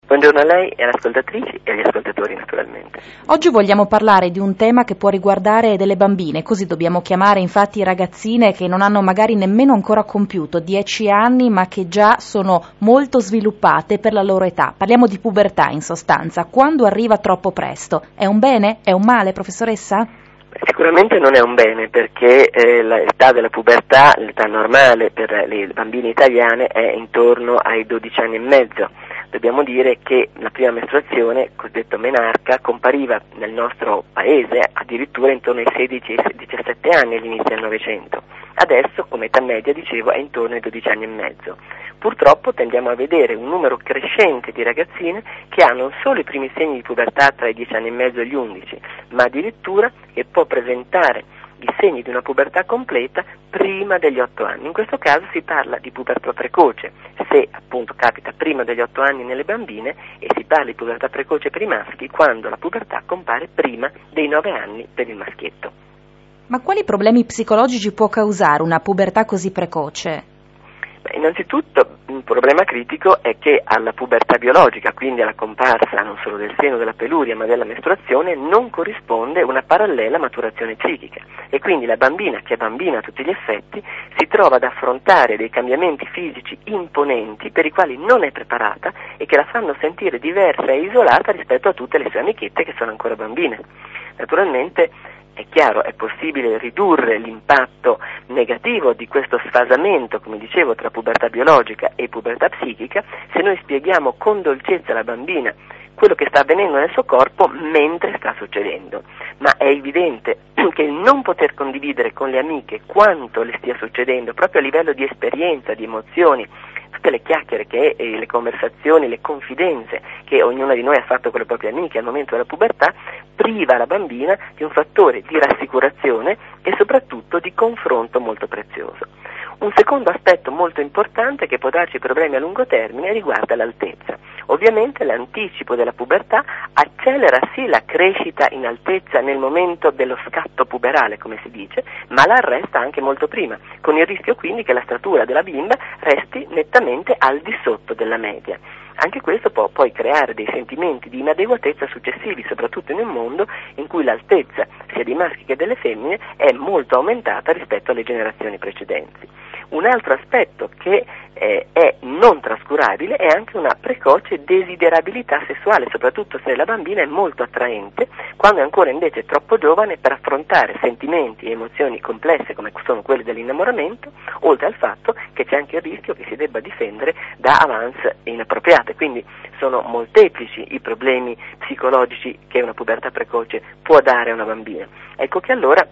Buongiorno a lei e alle ascoltatrici e agli ascoltatori naturalmente. Oggi vogliamo parlare di un tema che può riguardare delle bambine, così dobbiamo chiamare infatti ragazzine che non hanno magari nemmeno ancora compiuto 10 anni ma che già sono molto sviluppate per la loro età. Parliamo di pubertà in sostanza, quando arriva troppo presto. È un bene? È un male, professoressa? Sicuramente non è un bene perché l'età della pubertà, l'età normale per le bambine italiane è intorno ai 12 anni e mezzo. Dobbiamo dire che la prima mestruazione, cosiddetto menarca, compariva nel nostro paese addirittura intorno ai 16 e 17 anni all'inizio del Novecento. Adesso, come età media, dicevo, è intorno ai 12 anni e mezzo. Purtroppo tendiamo a vedere un numero crescente di ragazzine che hanno non solo i primi segni di pubertà tra i 10 anni e mezzo e gli 11, ma addirittura che può presentare i segni di una pubertà completa prima degli 8 anni. In questo caso si parla di pubertà precoce, se appunto capita prima degli 8 anni nelle bambine, e si parla di pubertà precoce per i maschi quando la pubertà compare prima dei 9 anni per il maschietto. Ma quali problemi psicologici può causare una pubertà così precoce? Innanzitutto un problema critico è che alla pubertà biologica, quindi alla comparsa non solo del seno della peluria ma della mestruazione, non corrisponde una parallela maturazione psichica e quindi la bambina, che è bambina a tutti gli effetti, si trova ad affrontare dei cambiamenti fisici imponenti per i quali non è preparata e che la fanno sentire diversa e isolata rispetto a tutte le sue amichette che sono ancora bambine. Naturalmente è chiaro, è possibile ridurre l'impatto negativo di questo sfasamento, come dicevo, tra pubertà biologica e pubertà psichica, se noi spieghiamo con dolcezza alla bambina quello che sta avvenendo nel suo corpo mentre sta succedendo. Ma è evidente che il non poter condividere con le amiche quanto le stia succedendo, proprio a livello di esperienza, di emozioni, tutte le chiacchiere, le conversazioni, le confidenze che ognuna di noi ha fatto con le proprie amiche al momento della pubertà, priva la bambina di un fattore di rassicurazione e soprattutto di confronto molto prezioso. Un secondo aspetto molto importante che può darci problemi a lungo termine riguarda l'altezza. Ovviamente l'anticipo della pubertà accelera sì la crescita in altezza nel momento dello scatto puberale, come si dice, ma la arresta anche molto prima, con il rischio quindi che la statura della bimba resti nettamente al di sotto della media. Anche questo può poi creare dei sentimenti di inadeguatezza successivi, soprattutto in un mondo in cui l'altezza sia dei maschi che delle femmine è molto aumentata rispetto alle generazioni precedenti. Un altro aspetto che è non trascurabile è anche una precoce desiderabilità sessuale, soprattutto se la bambina è molto attraente, quando è ancora invece troppo giovane per affrontare sentimenti e emozioni complesse come sono quelli dell'innamoramento, oltre al fatto che c'è anche il rischio che si debba difendere da avance inappropriate, quindi sono molteplici i problemi psicologici che una pubertà precoce può dare a una bambina. Ecco che allora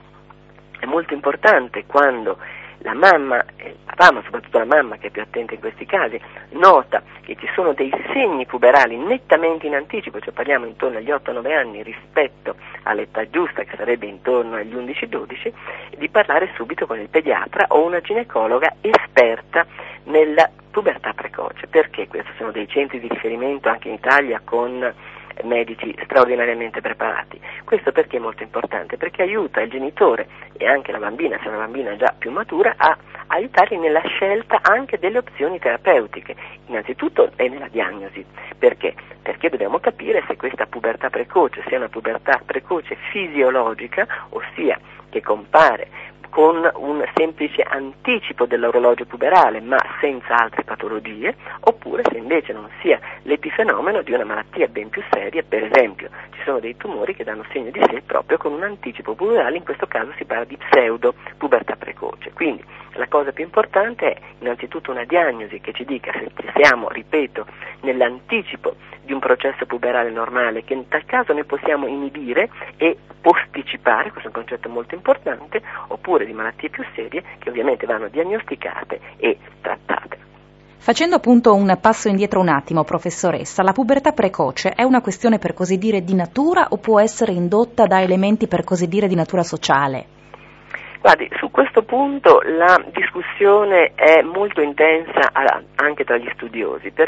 è molto importante quando la mamma, il papà, ma soprattutto la mamma che è più attenta in questi casi, nota che ci sono dei segni puberali nettamente in anticipo, cioè parliamo intorno agli 8-9 anni rispetto all'età giusta che sarebbe intorno agli 11-12, di parlare subito con il pediatra o una ginecologa esperta nella pubertà precoce. Perché questi sono dei centri di riferimento anche in Italia con medici straordinariamente preparati. Questo perché è molto importante? Perché aiuta il genitore e anche la bambina, se è una bambina già più matura, a aiutarli nella scelta anche delle opzioni terapeutiche, innanzitutto e nella diagnosi. Perché? Perché dobbiamo capire se questa pubertà precoce sia una pubertà precoce fisiologica, ossia che compare con un semplice anticipo dell'orologio puberale ma senza altre patologie, oppure se invece non sia l'epifenomeno di una malattia ben più seria. Per esempio ci sono dei tumori che danno segno di sé proprio con un anticipo puberale, in questo caso si parla di pseudo pubertà precoce. Quindi la cosa più importante è innanzitutto una diagnosi che ci dica se siamo, ripeto, nell'anticipo di un processo puberale normale, che in tal caso noi possiamo inibire e posticipare, questo è un concetto molto importante, oppure di malattie più serie che ovviamente vanno diagnosticate e trattate. Facendo appunto un passo indietro un attimo, professoressa, la pubertà precoce è una questione per così dire di natura o può essere indotta da elementi per così dire di natura sociale? Guardi, su questo punto la discussione è molto intensa anche tra gli studiosi, perché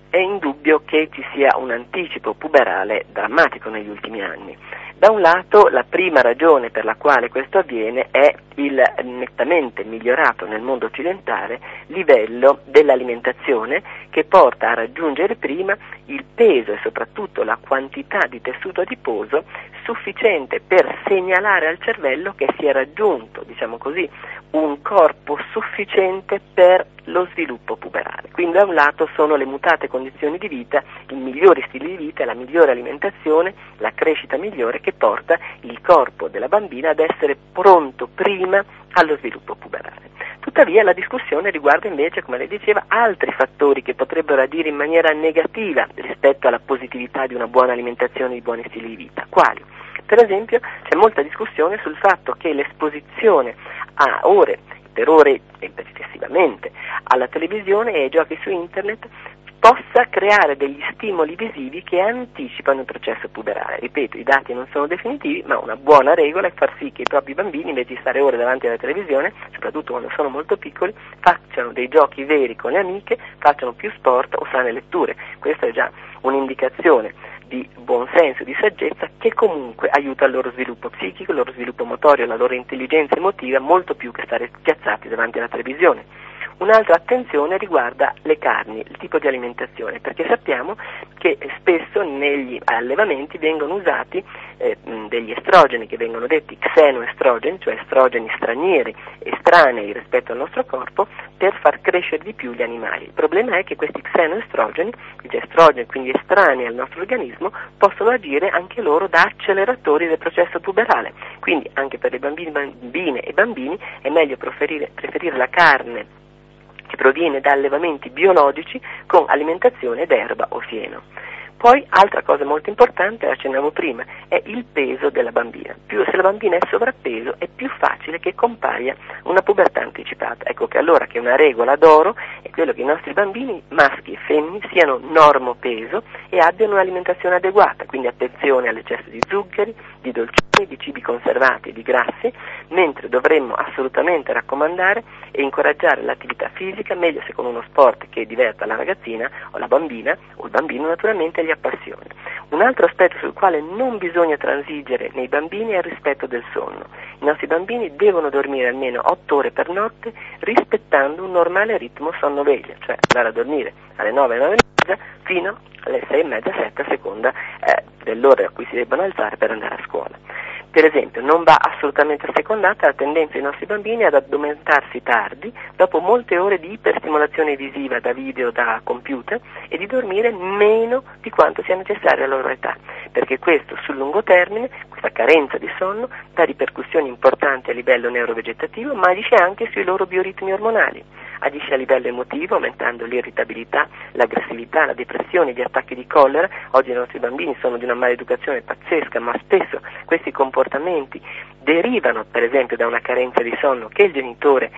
è indubbio che ci sia un anticipo puberale drammatico negli ultimi anni. Da un lato, la prima ragione per la quale questo avviene è il nettamente migliorato nel mondo occidentale livello dell'alimentazione, che porta a raggiungere prima il peso e soprattutto la quantità di tessuto adiposo sufficiente per segnalare al cervello che si è raggiunto, diciamo così, un corpo sufficiente per lo sviluppo puberale. Quindi da un lato sono le mutate condizioni di vita, i migliori stili di vita, la migliore alimentazione, la crescita migliore che porta il corpo della bambina ad essere pronto prima allo sviluppo puberale. Tuttavia la discussione riguarda invece, come lei diceva, altri fattori che potrebbero agire in maniera negativa rispetto alla positività di una buona alimentazione e di buoni stili di vita. Quali? Per esempio c'è molta discussione sul fatto che l'esposizione a per ore e eccessivamente alla televisione e ai giochi su internet possa creare degli stimoli visivi che anticipano il processo puberale. Ripeto, i dati non sono definitivi, ma una buona regola è far sì che i propri bambini, invece di stare ore davanti alla televisione, soprattutto quando sono molto piccoli, facciano dei giochi veri con le amiche, facciano più sport o sane letture. Questa è già un'indicazione di buon senso, di saggezza, che comunque aiuta il loro sviluppo psichico, il loro sviluppo motorio, la loro intelligenza emotiva, molto più che stare spiazzati davanti alla televisione. Un'altra attenzione riguarda le carni, il tipo di alimentazione, perché sappiamo che spesso negli allevamenti vengono usati degli estrogeni che vengono detti xenoestrogeni, cioè estrogeni stranieri, estranei rispetto al nostro corpo, per far crescere di più gli animali. Il problema è che questi xenoestrogeni, gli estrogeni quindi estranei al nostro organismo, possono agire anche loro da acceleratori del processo puberale. Quindi anche per le bambine e bambini è meglio preferire la carne che proviene da allevamenti biologici con alimentazione d'erba o fieno. Poi, altra cosa molto importante, la accennavo prima, è il peso della bambina. Se la bambina è sovrappeso è più facile che compaia una pubertà anticipata. Ecco che allora che una regola d'oro è quello che i nostri bambini, maschi e femmine, siano normopeso e abbiano un'alimentazione adeguata, quindi attenzione all'eccesso di zuccheri, di dolciumi, di cibi conservati, di grassi, mentre dovremmo assolutamente raccomandare e incoraggiare l'attività fisica, meglio se con uno sport che diverta la ragazzina o la bambina o il bambino naturalmente gli appassioni. Un altro aspetto sul quale non bisogna transigere nei bambini è il rispetto del sonno. I nostri bambini devono dormire almeno 8 ore per notte rispettando un normale ritmo sonno-veglia, cioè andare a dormire alle 9, 9 e mezza fino alle 6 e mezza, 7 a seconda dell'ora a cui si debbano alzare per andare a scuola. Per esempio, non va assolutamente assecondata la tendenza dei nostri bambini ad addormentarsi tardi, dopo molte ore di iperstimolazione visiva da video, da computer, e di dormire meno di quanto sia necessario alla loro età, perché questo sul lungo termine, questa carenza di sonno, dà ripercussioni importanti a livello neurovegetativo, ma agisce anche sui loro bioritmi ormonali. Agisce a livello emotivo, aumentando l'irritabilità, l'aggressività, la depressione, gli attacchi di collera. Oggi i nostri bambini sono di una maleducazione pazzesca, ma spesso questi comportamenti derivano, per esempio, da una carenza di sonno che il genitore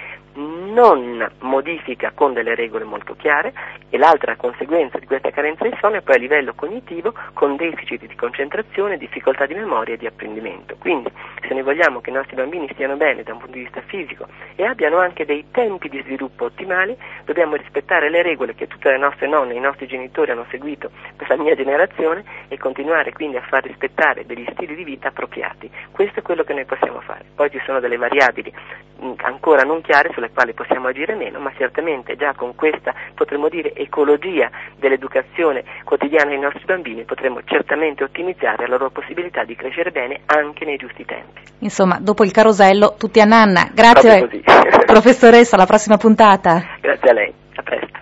non modifica con delle regole molto chiare, e l'altra conseguenza di questa carenza di sonno è poi a livello cognitivo, con deficit di concentrazione, difficoltà di memoria e di apprendimento. Quindi, se noi vogliamo che i nostri bambini stiano bene da un punto di vista fisico e abbiano anche dei tempi di sviluppo ottimali, dobbiamo rispettare le regole che tutte le nostre nonne e i nostri genitori hanno seguito per la mia generazione e continuare quindi a far rispettare degli stili di vita appropriati. Questo è quello che noi possiamo fare. Poi ci sono delle variabili ancora non chiare sulle quali possiamo agire meno, ma certamente già con questa, potremmo dire, ecologia dell'educazione quotidiana dei nostri bambini potremmo certamente ottimizzare la loro possibilità di crescere bene anche nei giusti tempi. Insomma, dopo il carosello, tutti a nanna. Grazie, professoressa, alla prossima puntata. Grazie a lei, a presto.